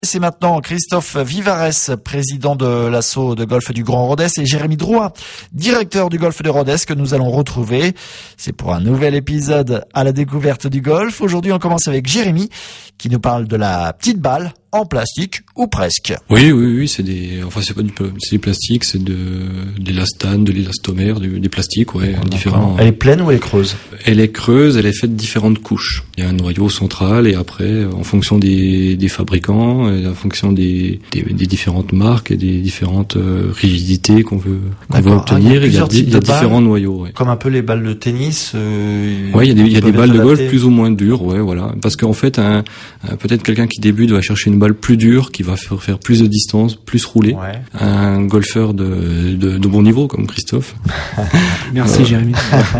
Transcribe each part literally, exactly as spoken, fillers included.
C'est maintenant Christophe Vivares, président de l'asso de golf du Grand Rodez, et Jérémy Drouin, directeur du golf de Rodez, que nous allons retrouver. C'est pour un nouvel épisode à la découverte du golf. Aujourd'hui, on commence avec Jérémy, qui nous parle de la petite balle en plastique, ou presque. Oui, oui, oui, c'est des, enfin, c'est pas du, c'est du plastique, c'est de, de l'élastane, de l'élastomère, du, des plastiques, ouais, D'accord. différents. Elle est pleine ou elle est creuse? Elle est creuse, elle est faite de différentes couches. Il y a un noyau central et après, en fonction des, des fabricants, et en fonction des, des, des différentes marques et des différentes euh, rigidités qu'on veut, qu'on veut obtenir, ah, il y a, il y a, il y a différents noyaux, ouais. Comme un peu les balles de tennis, euh, ouais, il y a des, il y a des balles de golf plus ou moins dures, ouais, voilà. Parce qu'en fait, un, un peut-être quelqu'un qui débute va chercher une balle plus dure, qui va faire, faire plus de distance, plus rouler. Ouais. Un golfeur de, de, de bon niveau, comme Christophe. Merci, euh, Jérémy.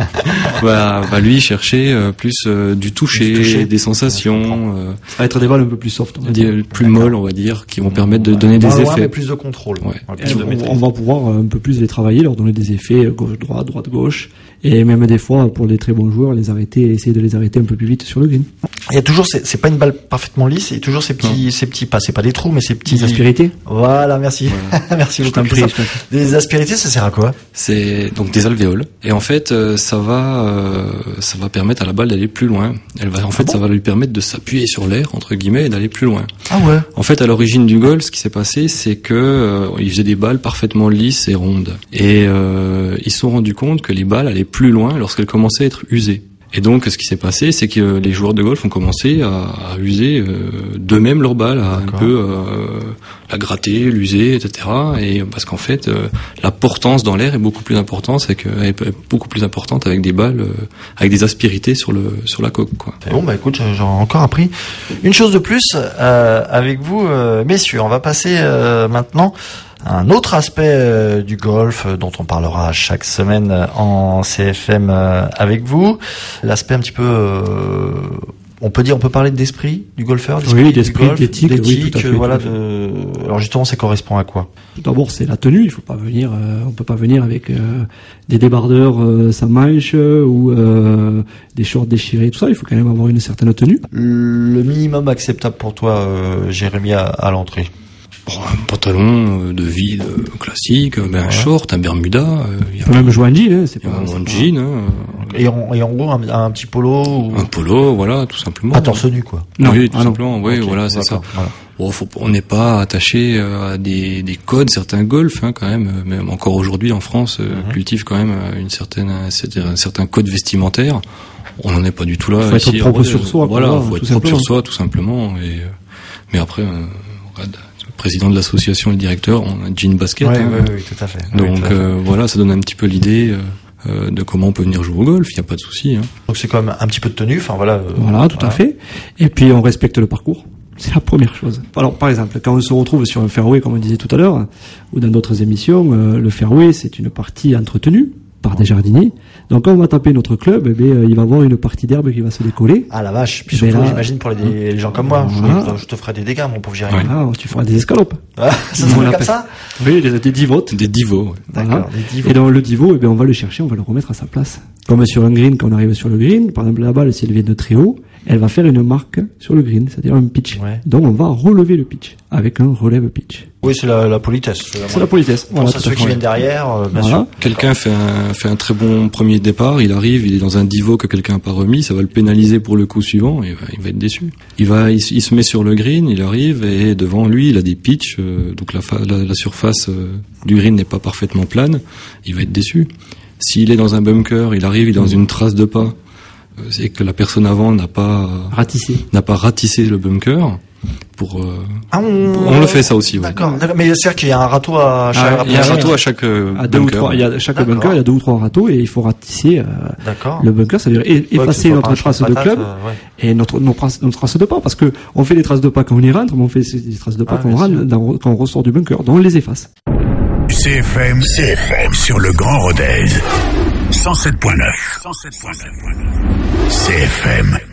va, va lui chercher euh, plus euh, du toucher, toucher, des sensations. Euh, Ça va être des balles un peu plus soft. Des, plus molles, on va dire, qui vont permettre de donner ouais, des effets. Mais plus de contrôle. Ouais. Plus de on, on va pouvoir un peu plus les travailler, leur donner des effets gauche-droite, droite-gauche. Et même des fois, pour les très bons joueurs, les arrêter, essayer de les arrêter un peu plus vite sur le green. Il y a toujours, c'est, c'est pas une balle parfaitement lisse, il y a toujours ces petits, non. ces petits, pas, c'est pas des trous, mais ces petits. Des aspérités. Voilà, merci. Voilà. Merci beaucoup. Prie, des aspérités, ça sert à quoi? C'est donc des alvéoles. Et en fait, ça va, euh, ça va permettre à la balle d'aller plus loin. Elle va, en ah fait, bon ça va lui permettre de s'appuyer sur l'air, entre guillemets, et d'aller plus loin. Ah ouais. En fait, à l'origine du golf, ce qui s'est passé, c'est que, euh, ils faisaient des balles parfaitement lisses et rondes. Et, euh, ils se sont rendus compte que les balles allaient plus loin lorsqu'elles commençaient à être usées. Et donc, ce qui s'est passé, c'est que les joueurs de golf ont commencé à, à user euh, d'eux-mêmes leur balle, à D'accord. un peu euh, la gratter, l'user, et cetera. Et parce qu'en fait, euh, la portance dans l'air est beaucoup plus importante, c'est que elle est beaucoup plus importante avec des balles, euh, avec des aspérités sur le sur la coque, quoi. Bon, bah écoute, j'ai encore appris une chose de plus euh, avec vous, euh, messieurs. On va passer euh, maintenant. Un autre aspect euh, du golf euh, dont on parlera chaque semaine euh, en C F M euh, avec vous, l'aspect un petit peu, euh, on peut dire, on peut parler d'esprit du golfeur, d'esprit, oui, d'esprit, golf, d'éthique, d'éthique, oui, tout à fait, voilà. tout à fait. De... Alors justement, ça correspond à quoi? Tout d'abord, c'est la tenue. Il faut pas venir, euh, on peut pas venir avec euh, des débardeurs euh, sans manches euh, ou euh, des shorts déchirés, tout ça. Il faut quand même avoir une certaine tenue. Le minimum acceptable pour toi, euh, Jérémy, à, à l'entrée? Bon, un pantalon de vie de classique, ben un ouais. short, un bermuda. Euh, y a peut même jouer en jean, hein, c'est pas. Un jean, hein. Et en, et en gros, un, un petit polo. Ou... Un polo, voilà, tout simplement. Pas torse nu, quoi. Non, oui, tout ah simplement. Oui, okay, voilà, c'est ça. Voilà. Bon, faut, on n'est pas attaché à des, des codes, certains golfs, hein, quand même. Même encore aujourd'hui, en France, mm-hmm. cultive quand même une certaine, un certain code vestimentaire. On n'en est pas du tout là. Faut être propre euh, sur soi. Voilà, voir, faut être propre sur soi, tout simplement. Et mais après, euh, regarde. Président de l'association et le directeur, on a jean basket. Oui, hein. oui, oui, tout à fait. Donc oui, tout à fait. Euh, voilà, ça donne un petit peu l'idée euh, de comment on peut venir jouer au golf. Il n'y a pas de souci. Hein. Donc c'est quand même un petit peu de tenue. Enfin voilà. Euh, voilà, tout voilà. à fait. Et puis on respecte le parcours. C'est la première chose. Alors par exemple, quand on se retrouve sur un fairway, comme on disait tout à l'heure, ou dans d'autres émissions, euh, le fairway c'est une partie entretenue par des jardiniers. Donc quand on va taper notre club, eh bien, il va y avoir une partie d'herbe qui va se décoller. Ah la vache. Puis surtout, là, j'imagine pour les, les gens comme moi, voilà. je, je te ferai des dégâts, mon pauvre Jérémy. Voilà, tu feras des escalopes. Ah, ça se fait comme ça? Oui, des, des divotes. Des divots. Voilà. D'accord, des divots. Et donc le divot, eh bien, on va le chercher, on va le remettre à sa place. Comme sur un green, quand on arrive sur le green, par exemple la balle, si elle vient de très haut, elle va faire une marque sur le green, c'est-à-dire un pitch. Ouais. Donc on va relever le pitch avec un relève pitch. Oui, c'est la, la politesse. C'est la politesse. Pour voilà, ceux qui viennent derrière, euh, bien voilà. sûr. Quelqu'un fait un, fait un très bon premier départ, il arrive, il est dans un divot que quelqu'un n'a pas remis, ça va le pénaliser pour le coup suivant, et il va, il va être déçu. Il va, il, il se met sur le green, il arrive, et devant lui, il a des pitchs, euh, donc la, fa, la, la surface euh, du green n'est pas parfaitement plane, il va être déçu. S'il est dans un bunker, il arrive, il est dans une trace de pas, euh, c'est que la personne avant n'a pas ratissé, n'a pas ratissé le bunker. Pour, euh, ah, on... on le fait ça aussi. D'accord, ouais. d'accord. Mais c'est-à-dire qu'il y a un râteau à chaque. Ah, il y a un râteau à chaque euh, à deux bunker. Ou trois, il y a chaque d'accord. bunker, il y a deux ou trois râteaux et il faut ratisser euh, d'accord. le bunker, c'est-à-dire effacer ouais, notre trace de patate, club euh, ouais. et notre nos traces, nos traces de pas, parce que on fait des traces de pas quand on y rentre, mais on fait des traces de pas ah, quand on rentre, dans, quand on ressort du bunker, donc on les efface. C F M, C F M sur le Grand Rodez, cent sept point neuf. cent sept point neuf. C F M.